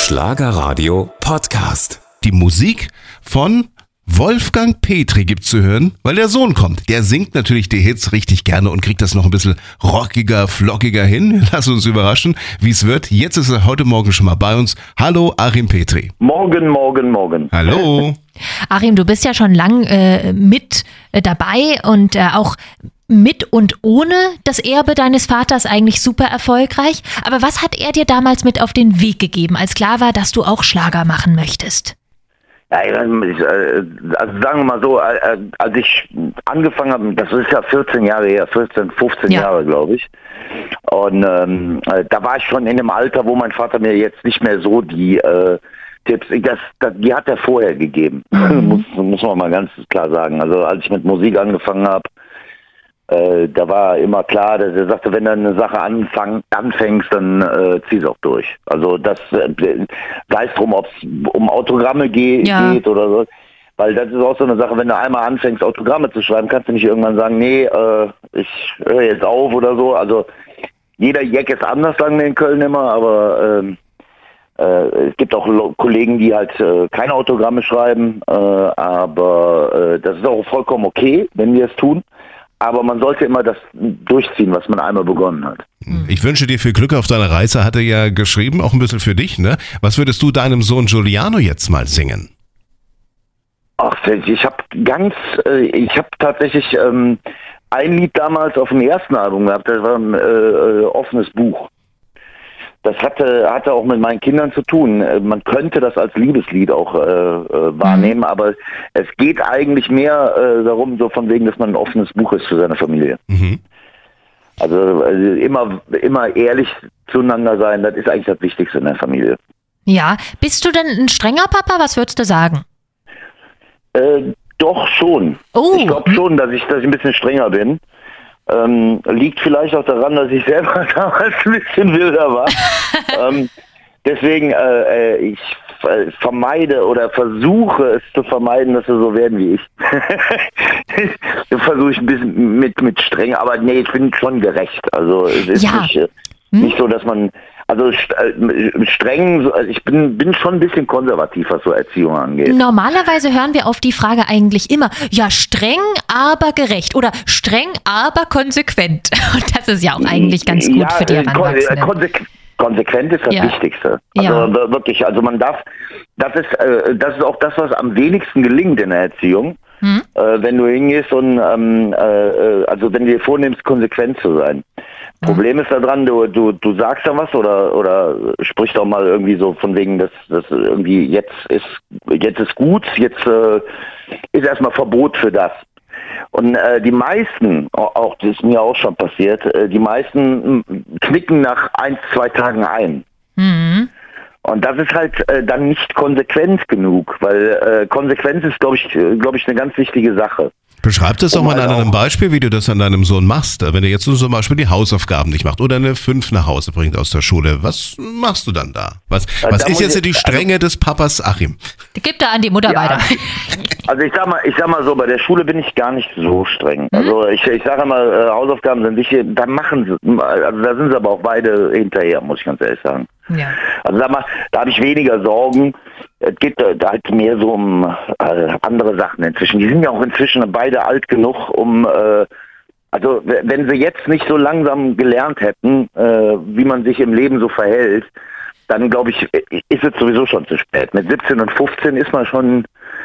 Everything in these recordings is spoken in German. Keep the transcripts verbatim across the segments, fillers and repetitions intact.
Schlagerradio Podcast. Die Musik von Wolfgang Petri gibt's zu hören, weil der Sohn kommt. Der singt natürlich die Hits richtig gerne und kriegt das noch ein bisschen rockiger, flockiger hin. Lass uns überraschen, wie es wird. Jetzt ist er heute Morgen schon mal bei uns. Hallo, Achim Petri. Morgen, morgen, morgen. Hallo. Achim, du bist ja schon lang äh, mit äh, dabei und äh, auch mit und ohne das Erbe deines Vaters eigentlich super erfolgreich. Aber was hat er dir damals mit auf den Weg gegeben, als klar war, dass du auch Schlager machen möchtest? Ja, also sagen wir mal so, als ich angefangen habe, das ist ja vierzehn Jahre her, vierzehn, fünfzehn ja. Jahre, glaube ich. Und ähm, da war ich schon in dem Alter, wo mein Vater mir jetzt nicht mehr so die äh, Tipps, das, das, die hat er vorher gegeben, mhm. muss, muss man mal ganz klar sagen. Also als ich mit Musik angefangen habe, Äh, da war immer klar, dass er sagte, wenn du eine Sache anfang, anfängst, dann äh, zieh's auch durch. Also das äh, sei es drum, ob es um Autogramme ge- ja. geht oder so. Weil das ist auch so eine Sache, wenn du einmal anfängst, Autogramme zu schreiben, kannst du nicht irgendwann sagen, nee, äh, ich höre jetzt auf oder so. Also jeder Jack ist anders, sagen wir in Köln immer, aber ähm, äh, es gibt auch Lo- Kollegen, die halt äh, keine Autogramme schreiben, äh, aber äh, das ist auch vollkommen okay, wenn wir es tun. Aber man sollte immer das durchziehen, was man einmal begonnen hat. Ich wünsche dir viel Glück auf deiner Reise, hat er ja geschrieben, auch ein bisschen für dich, ne? Was würdest du deinem Sohn Giuliano jetzt mal singen? Ach, ich habe ganz, ich habe tatsächlich ähm, ein Lied damals auf dem ersten Album gehabt, das war ein äh, offenes Buch. Das hatte, hatte auch mit meinen Kindern zu tun. Man könnte das als Liebeslied auch äh, äh, wahrnehmen, mhm. aber es geht eigentlich mehr äh, darum, so von wegen, dass man ein offenes Buch ist für seine Familie. Mhm. Also, also immer, immer ehrlich zueinander sein, das ist eigentlich das Wichtigste in der Familie. Ja, bist du denn ein strenger Papa? Was würdest du sagen? Äh, doch schon. Oh. Ich glaube schon, dass ich, dass ich ein bisschen strenger bin. Ähm, liegt vielleicht auch daran, dass ich selber damals ein bisschen wilder war. ähm, deswegen, äh, ich äh, vermeide oder versuche es zu vermeiden, dass wir so werden wie ich. Versuche ich ein bisschen mit, mit streng, aber nee, ich bin schon gerecht. Also es ist ja. nicht, äh, hm? nicht so, dass man, also streng, ich bin, bin schon ein bisschen konservativ, was so Erziehung angeht. Normalerweise hören wir auf die Frage eigentlich immer, ja, streng, aber gerecht oder streng, aber konsequent. Und das ist ja auch eigentlich ganz gut ja, für die Heranwachsenden. Konse- konsequent ist das ja. Wichtigste. Also ja. wirklich, also man darf, das ist, äh, das ist auch das, was am wenigsten gelingt in der Erziehung. Hm? Äh, wenn du hingehst und, ähm, äh, also wenn du dir vornimmst, konsequent zu sein. Problem ist daran, du, du, du sagst ja was oder, oder sprichst auch mal irgendwie so von wegen, dass das irgendwie jetzt ist, jetzt ist gut, jetzt äh, ist erstmal Verbot für das. Und äh, die meisten, auch das ist mir auch schon passiert, äh, die meisten knicken nach ein, zwei Tagen ein. Mhm. Und das ist halt äh, dann nicht konsequent genug, weil äh, Konsequenz ist, glaube ich, äh, glaube ich, eine ganz wichtige Sache. Beschreib das doch mal an einem Beispiel, wie du das an deinem Sohn machst. Wenn er jetzt zum Beispiel die Hausaufgaben nicht macht oder eine fünf nach Hause bringt aus der Schule. Was machst du dann da? Was, was da ist jetzt ich, die Strenge also, des Papas Achim? Gib da an die Mutter ja, weiter. Also ich sag mal, ich sag mal so, bei der Schule bin ich gar nicht so streng. Mhm. Also ich, ich sage immer, äh, Hausaufgaben sind wichtig, da machen sie, also da sind sie aber auch beide hinterher, muss ich ganz ehrlich sagen. Ja. Also sag mal, da habe ich weniger Sorgen. Es geht da halt mehr so um äh, andere Sachen inzwischen. Die sind ja auch inzwischen beide alt genug, um, äh, also wenn sie jetzt nicht so langsam gelernt hätten, äh, wie man sich im Leben so verhält, dann glaube ich, ist es sowieso schon zu spät. Mit siebzehn und fünfzehn ist man schon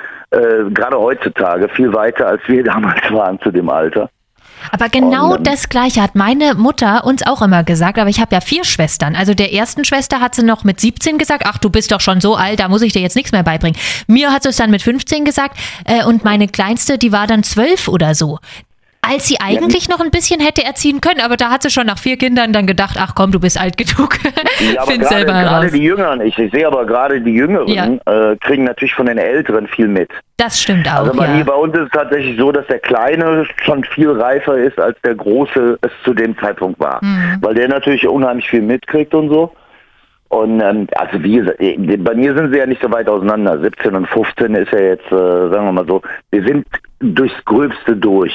äh, gerade heutzutage viel weiter, als wir damals waren zu dem Alter. Aber genau und, das Gleiche hat meine Mutter uns auch immer gesagt, aber ich habe ja vier Schwestern. Also der ersten Schwester hat sie noch mit siebzehn gesagt, ach, du bist doch schon so alt, da muss ich dir jetzt nichts mehr beibringen. Mir hat sie es dann mit fünfzehn gesagt äh, und meine Kleinste, die war dann zwölf oder so. Als sie eigentlich ja. noch ein bisschen hätte erziehen können, aber da hat sie schon nach vier Kindern dann gedacht, ach komm, du bist alt genug. Ja, aber gerade, gerade die Jüngeren, ich, ich sehe aber gerade die Jüngeren, ja. äh, kriegen natürlich von den Älteren viel mit. Das stimmt auch, Also bei, ja. mir, bei uns ist es tatsächlich so, dass der Kleine schon viel reifer ist, als der Große es zu dem Zeitpunkt war. Mhm. Weil der natürlich unheimlich viel mitkriegt und so. Und ähm, also wie gesagt, bei mir sind sie ja nicht so weit auseinander. siebzehn und fünfzehn ist ja jetzt, äh, sagen wir mal so, wir sind durchs Gröbste durch.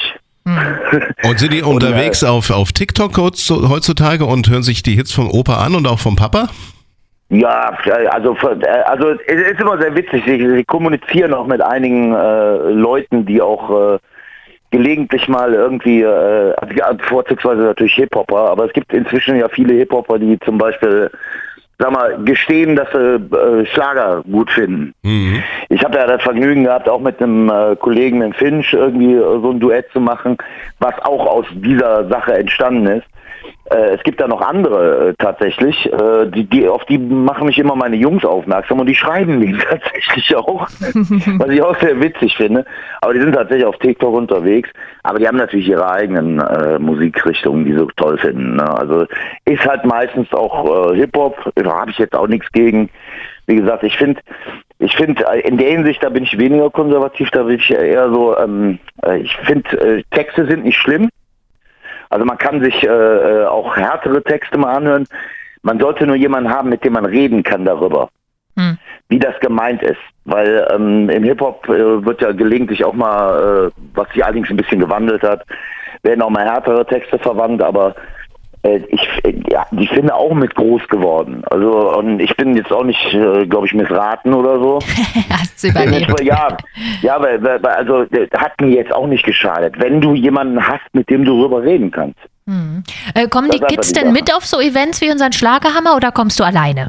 Und sind die unterwegs und, äh, auf, auf TikTok heutzutage und hören sich die Hits vom Opa an und auch vom Papa? Ja, also, also es ist immer sehr witzig. Sie kommunizieren auch mit einigen äh, Leuten, die auch äh, gelegentlich mal irgendwie, äh, also vorzugsweise natürlich Hip-Hopper, aber es gibt inzwischen ja viele Hip-Hopper, die zum Beispiel, sag mal, gestehen, dass sie äh, Schlager gut finden. Mhm. Ich habe ja das Vergnügen gehabt, auch mit einem äh, Kollegen, mit Finch, irgendwie äh, so ein Duett zu machen, was auch aus dieser Sache entstanden ist. Äh, es gibt da noch andere äh, tatsächlich, äh, die, die, auf die machen mich immer meine Jungs aufmerksam und die schreiben mich tatsächlich auch, was ich auch sehr witzig finde. Aber die sind tatsächlich auf TikTok unterwegs, aber die haben natürlich ihre eigenen äh, Musikrichtungen, die sie so toll finden. Ne? Also ist halt meistens auch äh, Hip-Hop, da habe ich jetzt auch nichts gegen. Wie gesagt, ich finde, ich finde in der Hinsicht, da bin ich weniger konservativ, da bin ich eher so, ähm, ich finde, äh, Texte sind nicht schlimm. Also man kann sich äh, auch härtere Texte mal anhören. Man sollte nur jemanden haben, mit dem man reden kann darüber, hm. wie das gemeint ist. Weil ähm, im Hip-Hop äh, wird ja gelegentlich auch mal, äh, was sich allerdings ein bisschen gewandelt hat, werden auch mal härtere Texte verwandt, aber äh, ich, äh, ja, die finde auch mit groß geworden. Also und ich bin jetzt auch nicht, äh, glaube ich, missraten oder so. Hast du überlebt. Ja, ja, weil, weil, also hat mir jetzt auch nicht geschadet, wenn du jemanden hast, mit dem du darüber reden kannst. Hm. Äh, kommen die Kids denn mit auf so Events wie unseren Schlagerhammer oder kommst du alleine?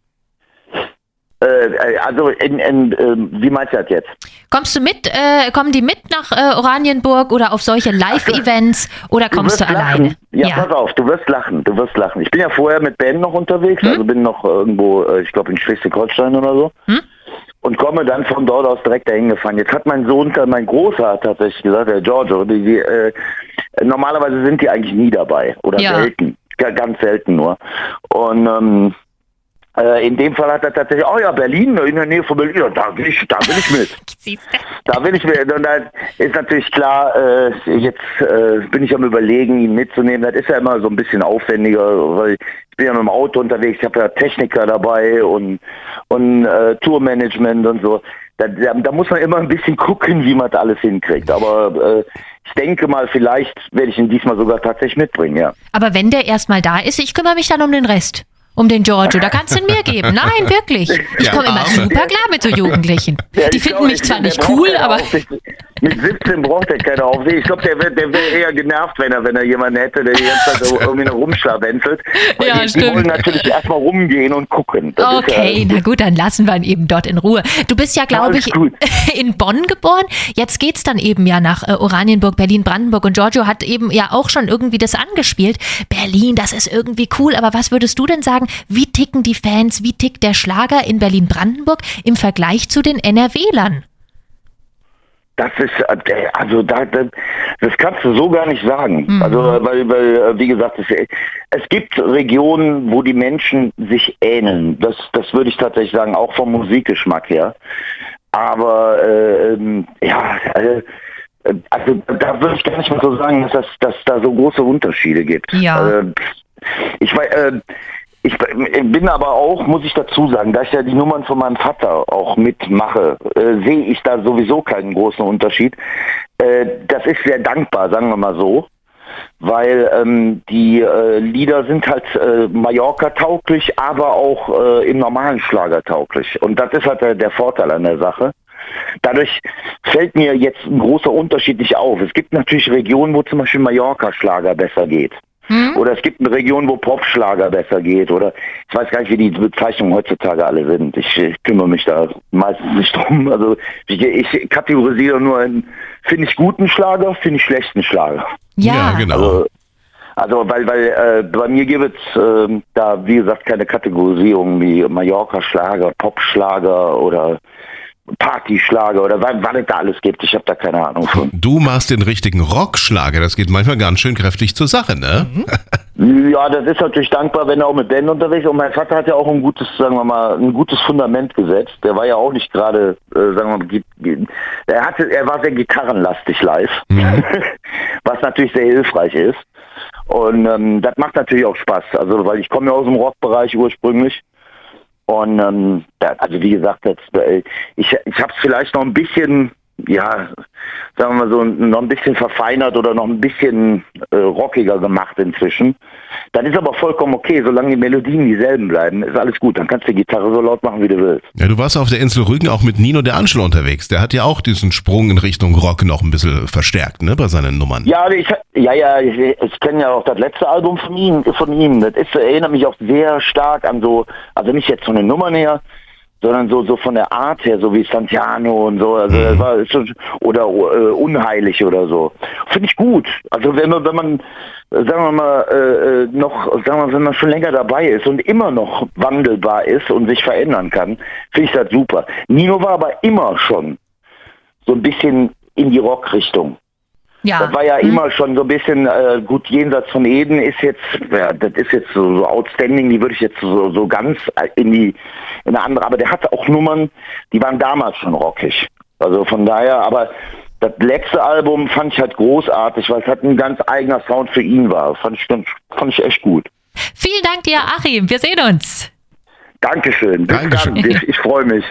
Äh, also, in, in, äh, wie meinst du das jetzt? Kommst du mit, äh, kommen die mit nach äh, Oranienburg oder auf solche Live-Events oder kommst du, du alleine? Ja, ja, pass auf, du wirst lachen, du wirst lachen. Ich bin ja vorher mit Band noch unterwegs, hm? also bin noch irgendwo, äh, ich glaube in Schleswig-Holstein oder so. Hm? Und komme dann von dort aus direkt dahin gefahren. Jetzt hat mein Sohn, mein Großer hat tatsächlich gesagt, der Giorgio, die, die, äh, normalerweise sind die eigentlich nie dabei oder ja. selten, ganz selten nur. Und ähm, Äh, in dem Fall hat er tatsächlich, oh ja, Berlin, in der Nähe von Berlin, ja, da will ich, da will ich mit. Da will ich mit. Und da ist natürlich klar, äh, jetzt äh, bin ich am Überlegen, ihn mitzunehmen. Das ist ja immer so ein bisschen aufwendiger, weil ich bin ja mit dem Auto unterwegs, ich habe ja Techniker dabei und, und äh, Tourmanagement und so. Da, da, da muss man immer ein bisschen gucken, wie man das alles hinkriegt. Aber äh, ich denke mal, vielleicht werde ich ihn diesmal sogar tatsächlich mitbringen, ja. Aber wenn der erstmal da ist, ich kümmere mich dann um den Rest. Um den Giorgio, da kannst du ihn mir geben. Nein, wirklich. Ich komme immer super klar mit so Jugendlichen. Ja, die finden glaub, mich zwar nicht cool, aber... Mit siebzehn braucht er keine Aufsicht. Ich glaube, der wäre der wär eher genervt, wenn er, wenn er jemanden hätte, der die ganze Zeit irgendwie noch rumschlawenzelt. Ja, die, stimmt. Die wollen natürlich erstmal rumgehen und gucken. Das okay, ja, na gut, dann lassen wir ihn eben dort in Ruhe. Du bist ja, glaube ich, gut. in Bonn geboren. Jetzt geht's dann eben ja nach äh, Oranienburg, Berlin, Brandenburg. Und Giorgio hat eben ja auch schon irgendwie das angespielt. Berlin, das ist irgendwie cool. Aber was würdest du denn sagen, wie ticken die Fans, wie tickt der Schlager in Berlin-Brandenburg im Vergleich zu den N R W-Lern? Das ist, also da, das kannst du so gar nicht sagen. Mhm. Also, weil, weil, wie gesagt, es, es gibt Regionen, wo die Menschen sich ähneln. Das, das würde ich tatsächlich sagen, auch vom Musikgeschmack her. Aber, äh, ja, also, also da würde ich gar nicht mal so sagen, dass das, dass da so große Unterschiede gibt. Ja. Äh, ich weiß, äh, Ich bin aber auch, muss ich dazu sagen, da ich ja die Nummern von meinem Vater auch mitmache, äh, sehe ich da sowieso keinen großen Unterschied. Äh, das ist sehr dankbar, sagen wir mal so, weil ähm, die äh, Lieder sind halt äh, Mallorca-tauglich, aber auch äh, im normalen Schlager tauglich. Und das ist halt der, der Vorteil an der Sache. Dadurch fällt mir jetzt ein großer Unterschied nicht auf. Es gibt natürlich Regionen, wo zum Beispiel Mallorca-Schlager besser geht. Hm? Oder es gibt eine Region, wo Popschlager besser geht. Oder ich weiß gar nicht, wie die Bezeichnungen heutzutage alle sind. Ich, ich kümmere mich da meistens nicht drum. Also ich, ich kategorisiere nur in, finde ich guten Schlager, finde ich schlechten Schlager. Ja, ja genau. Also, also weil, weil äh, bei mir gibt es äh, da, wie gesagt, keine Kategorisierung wie Mallorca-Schlager, Popschlager oder Partyschlager oder was, was es da alles gibt. Ich habe da keine Ahnung von. Du machst den richtigen Rockschlager. Das geht manchmal ganz schön kräftig zur Sache, ne? Mhm. Ja, das ist natürlich dankbar, wenn er auch mit Band unterwegs ist. Und mein Vater hat ja auch ein gutes, sagen wir mal, ein gutes Fundament gesetzt. Der war ja auch nicht gerade, äh, sagen wir mal, er hatte, er war sehr gitarrenlastig live, mhm. was natürlich sehr hilfreich ist. Und ähm, das macht natürlich auch Spaß. Also, weil ich komme ja aus dem Rockbereich ursprünglich. Und ähm, da, also wie gesagt, jetzt, äh, ich, ich habe es vielleicht noch ein bisschen, ja, sagen wir mal so, noch ein bisschen verfeinert oder noch ein bisschen äh, rockiger gemacht inzwischen. Das ist aber vollkommen okay, solange die Melodien dieselben bleiben, ist alles gut. Dann kannst du die Gitarre so laut machen, wie du willst. Ja, du warst auf der Insel Rügen auch mit Nino De Angelo unterwegs. Der hat ja auch diesen Sprung in Richtung Rock noch ein bisschen verstärkt, ne, bei seinen Nummern. Ja, ich, ja, ja, ich, ich kenne ja auch das letzte Album von ihm. Von ihm. Das ist, erinnert mich auch sehr stark an so, also nicht jetzt von den Nummern her, sondern so so von der Art her, so wie Santiano und so, also das war so, oder äh, unheilig oder so. Finde ich gut. Also wenn man, wenn man, sagen wir mal, äh, noch, sagen wir mal, wenn man schon länger dabei ist und immer noch wandelbar ist und sich verändern kann, finde ich das super. Nino war aber immer schon so ein bisschen in die Rockrichtung. Ja. Das war ja hm. immer schon so ein bisschen, äh, gut, Jenseits von Eden ist jetzt, ja, das ist jetzt so, so outstanding, die würde ich jetzt so, so ganz in die, in eine andere, aber der hatte auch Nummern, die waren damals schon rockig. Also von daher, aber das letzte Album fand ich halt großartig, weil es halt ein ganz eigener Sound für ihn war. Fand ich, fand ich echt gut. Vielen Dank dir, Achim, wir sehen uns. Dankeschön. Bis Dankeschön. dann. Ich, ich freue mich.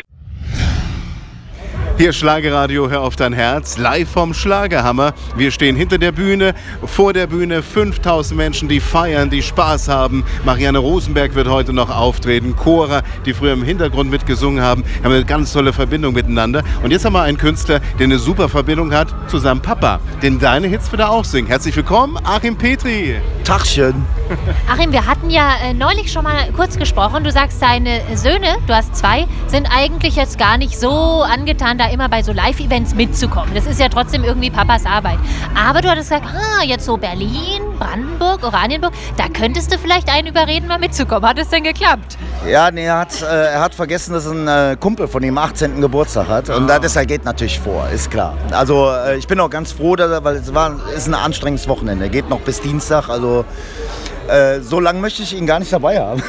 Hier Schlagerradio, hör auf dein Herz, live vom Schlagerhammer. Wir stehen hinter der Bühne, vor der Bühne fünftausend Menschen, die feiern, die Spaß haben. Marianne Rosenberg wird heute noch auftreten, Chora, die früher im Hintergrund mitgesungen haben, haben eine ganz tolle Verbindung miteinander. Und jetzt haben wir einen Künstler, der eine super Verbindung hat zu seinem Papa, den deine Hits wieder auch singen. Herzlich willkommen, Achim Petri. Tachchen. Achim, wir hatten ja äh, neulich schon mal kurz gesprochen. Du sagst, deine Söhne, du hast zwei, sind eigentlich jetzt gar nicht so angetan, da immer bei so Live-Events mitzukommen. Das ist ja trotzdem irgendwie Papas Arbeit. Aber du hattest gesagt, ah, jetzt so Berlin, Brandenburg, Oranienburg, da könntest du vielleicht einen überreden, mal mitzukommen. Hat es denn geklappt? Ja, nee, er hat, äh, er hat vergessen, dass ein äh, Kumpel von ihm achtzehnten Geburtstag hat. Und ah. das geht natürlich vor, ist klar. Also äh, ich bin auch ganz froh, dass er, weil es war, ist ein anstrengendes Wochenende. Geht noch bis Dienstag, also Äh, so lange möchte ich ihn gar nicht dabei haben.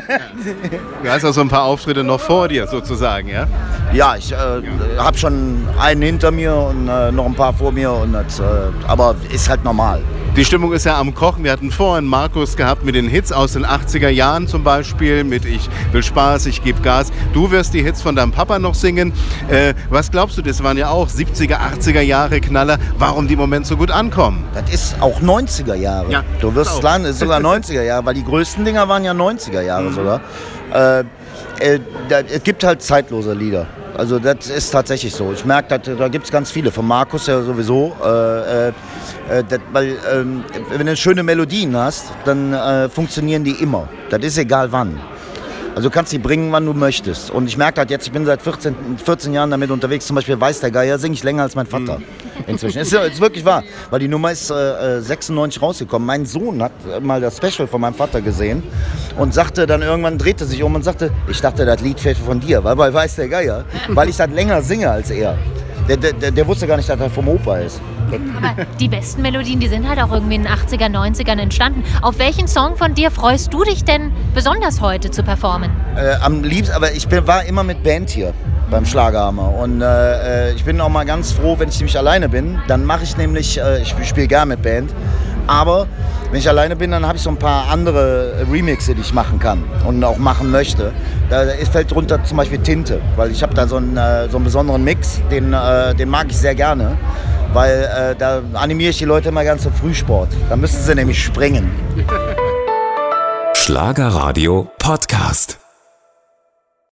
Du hast auch so ein paar Auftritte noch vor dir sozusagen, ja? Ja, ich äh, habe schon einen hinter mir und äh, noch ein paar vor mir. Und das, äh, aber ist halt normal. Die Stimmung ist ja am Kochen. Wir hatten vorhin Markus gehabt mit den Hits aus den achtziger Jahren zum Beispiel, mit Ich will Spaß, ich gebe Gas. Du wirst die Hits von deinem Papa noch singen. Äh, was glaubst du, das waren ja auch siebziger, achtziger Jahre Knaller, warum die im Moment so gut ankommen? Das ist auch neunziger Jahre. Ja, du wirst lernen, ist sogar neunziger Jahre, weil die größten Dinger waren ja neunziger Jahre mhm. sogar. Äh, äh, da, es gibt halt zeitlose Lieder. Also das ist tatsächlich so. Ich merke, da gibt es ganz viele. Von Markus ja sowieso. Äh, äh, das, weil ähm, wenn du schöne Melodien hast, dann äh, funktionieren die immer. Das ist egal wann. Also du kannst sie bringen, wann du möchtest. Und ich merke halt jetzt, ich bin seit vierzehn, vierzehn Jahren damit unterwegs. Zum Beispiel Weiß der Geier singe ich länger als mein Vater. Inzwischen. Ist, ist wirklich wahr. Weil die Nummer ist äh, sechsundneunzig rausgekommen. Mein Sohn hat mal das Special von meinem Vater gesehen und sagte dann irgendwann, drehte sich um und sagte, ich dachte, das Lied fällt von dir, weil bei Weiß der Geier, weil ich das länger singe als er. Der, der, der wusste gar nicht, dass er vom Opa ist. Aber die besten Melodien, die sind halt auch irgendwie in den achtziger, neunzigern entstanden. Auf welchen Song von dir freust du dich denn besonders heute zu performen? Äh, am liebsten, aber ich bin, war immer mit Band hier beim Schlagerhammer. Und äh, ich bin auch mal ganz froh, wenn ich nämlich alleine bin. Dann mache ich nämlich, äh, ich spiele gerne mit Band. Aber wenn ich alleine bin, dann habe ich so ein paar andere Remixe, die ich machen kann und auch machen möchte. Da fällt drunter zum Beispiel Tinte, weil ich habe da so einen, so einen besonderen Mix, den, den mag ich sehr gerne, weil da animiere ich die Leute immer ganz zum Frühsport. Da müssen sie nämlich springen. Schlagerradio Podcast.